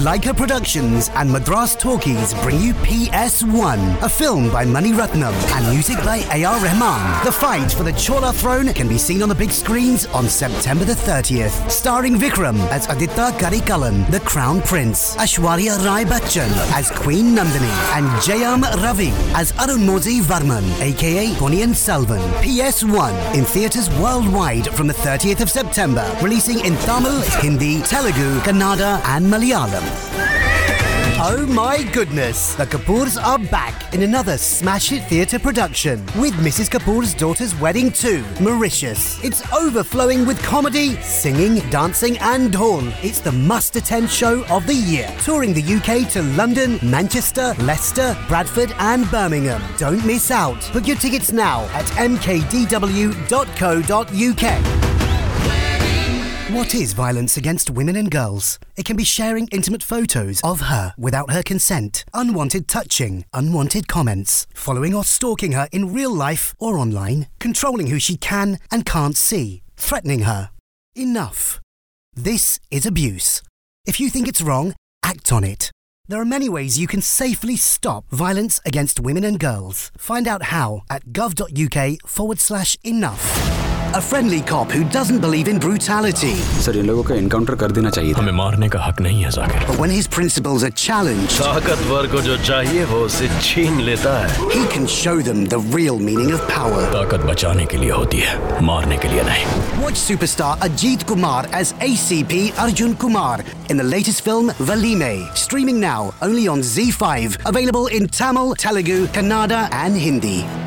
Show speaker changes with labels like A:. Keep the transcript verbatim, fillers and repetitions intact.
A: Leica Productions and Madras Talkies bring you P S one, a film by Mani Ratnam and music by A R Rahman. The fight for the Chola throne can be seen on the big screens on September the thirtieth. Starring Vikram as Aditya Karikalan, the Crown Prince, Aishwarya Rai Bachchan as Queen Nandini, and Jayam Ravi as Arunmozi Varman, aka Ponniyin Selvan. P S one in theatres worldwide from the thirtieth of September, releasing in Tamil, Hindi, Telugu, Kannada and Malayalam. Oh my goodness! The Kapoors are back in another smash hit theatre production with Missus Kapoor's Daughter's Wedding two, Mauritius. It's overflowing with comedy, singing, dancing and dawn. It's the must-attend show of the year, touring the U K to London, Manchester, Leicester, Bradford and Birmingham. Don't miss out. Book your tickets now at m k d w dot co dot u k. What is violence against women and girls? It can be sharing intimate photos of her without her consent, unwanted touching, unwanted comments, following or stalking her in real life or online, controlling who she can and can't see, threatening her. Enough. This is abuse. If you think it's wrong, act on it. There are many ways you can safely stop violence against women and girls. Find out how at gov.uk forward slash enough. A friendly cop who doesn't believe in brutality.
B: Sir इन लोगों का encounter कर देना चाहिए था.
C: हमें मारने का हक नहीं है Zakir.
A: But when his principles are challenged,
D: ताकतवर को जो चाहिए वो उसे छीन लेता है.
A: he can show them the real meaning of power.
C: ताकत बचाने के लिए होती है, मारने के लिए नहीं.
A: Watch superstar Ajit Kumar as A C P Arjun Kumar in the latest film Valime, streaming now only on Z five, available in Tamil, Telugu, Kannada and Hindi.